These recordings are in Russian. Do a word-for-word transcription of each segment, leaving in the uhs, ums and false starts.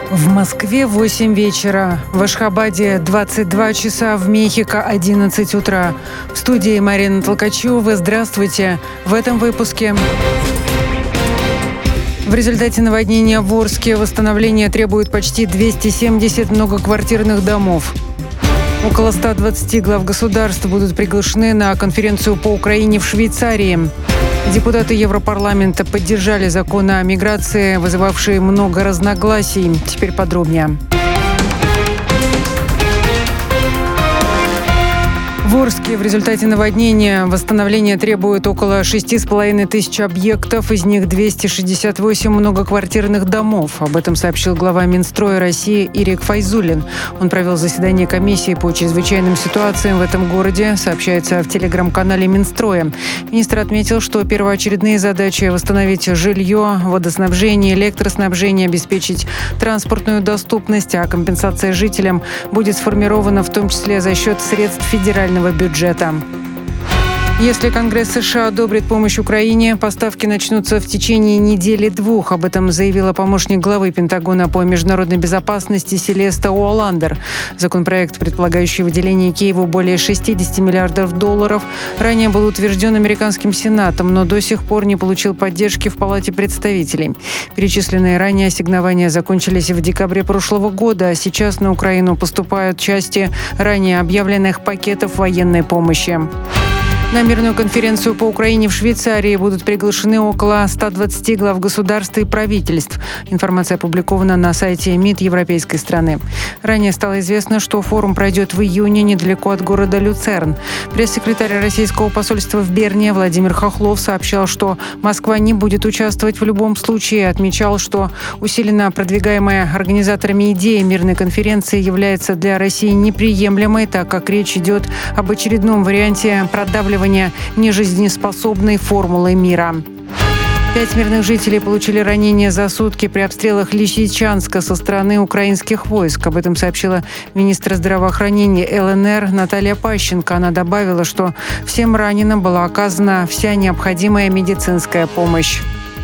В Москве восемь вечера, в Ашхабаде двадцать два часа, в Мехико одиннадцать утра. В студии Марина Толкачева. Здравствуйте. В этом выпуске. В результате наводнения в Орске восстановление требует почти двести семьдесят многоквартирных домов. Около ста двадцати глав государств будут приглашены на конференцию по Украине в Швейцарии. Депутаты Европарламента поддержали закон о миграции, вызывавший много разногласий. Теперь подробнее. В Орске в результате наводнения восстановление требует около шести с половиной тысяч объектов, из них двести шестьдесят восемь многоквартирных домов. Об этом сообщил глава Минстроя России Ирик Файзуллин. Он провел заседание комиссии по чрезвычайным ситуациям в этом городе, сообщается в телеграм-канале Минстроя. Министр отметил, что первоочередные задачи – восстановить жилье, водоснабжение, электроснабжение, обеспечить транспортную доступность, а компенсация жителям будет сформирована в том числе за счет средств федерального бюджета. Если Конгресс США одобрит помощь Украине, поставки начнутся в течение недели-двух. Об этом заявила помощник главы Пентагона по международной безопасности Селеста Уоландер. Законопроект, предполагающий выделение Киеву более шестидесяти миллиардов долларов, ранее был утвержден американским Сенатом, но до сих пор не получил поддержки в Палате представителей. Перечисленные ранее ассигнования закончились в декабре прошлого года, а сейчас на Украину поступают части ранее объявленных пакетов военной помощи. На мирную конференцию по Украине в Швейцарии будут приглашены около ста двадцати глав государств и правительств. Информация опубликована на сайте МИД европейской страны. Ранее стало известно, что форум пройдет в июне недалеко от города Люцерн. Пресс-секретарь российского посольства в Берне Владимир Хохлов сообщал, что Москва не будет участвовать в любом случае, и отмечал, что усиленно продвигаемая организаторами идея мирной конференции является для России неприемлемой, так как речь идет об очередном варианте продавливания нежизнеспособной формулы мира. Пять мирных жителей получили ранения за сутки при обстрелах Лисичанска со стороны украинских войск. Об этом сообщила министр здравоохранения ЛНР Наталья Пащенко. Она добавила, что всем раненым была оказана вся необходимая медицинская помощь.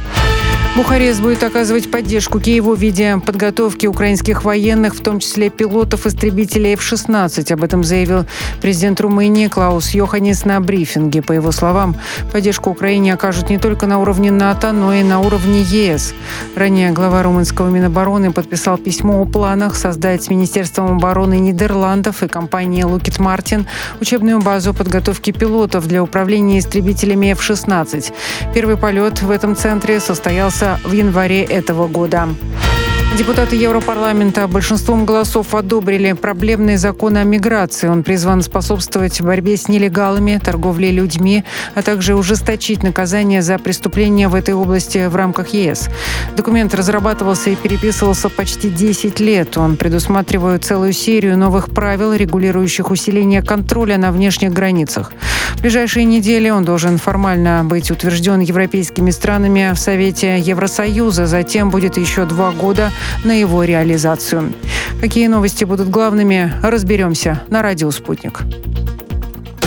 Бухарест будет оказывать поддержку Киеву в виде подготовки украинских военных, в том числе пилотов истребителей эф шестнадцать. Об этом заявил президент Румынии Клаус Йоханнис на брифинге. По его словам, поддержку Украине окажут не только на уровне НАТО, но и на уровне ЕС. Ранее глава румынского Минобороны подписал письмо о планах создать с Министерством обороны Нидерландов и компанией Lockheed Martin учебную базу подготовки пилотов для управления истребителями эф шестнадцать. Первый полет в этом центре состоялся в январе этого года. Депутаты Европарламента большинством голосов одобрили проблемный закон о миграции. Он призван способствовать борьбе с нелегалами, торговлей людьми, а также ужесточить наказание за преступления в этой области в рамках ЕС. Документ разрабатывался и переписывался почти десять лет. Он предусматривает целую серию новых правил, регулирующих усиление контроля на внешних границах. В ближайшие недели он должен формально быть утвержден европейскими странами в Совете Евросоюза. Затем будет еще два года на его реализацию. Какие новости будут главными, разберемся на радио «Спутник».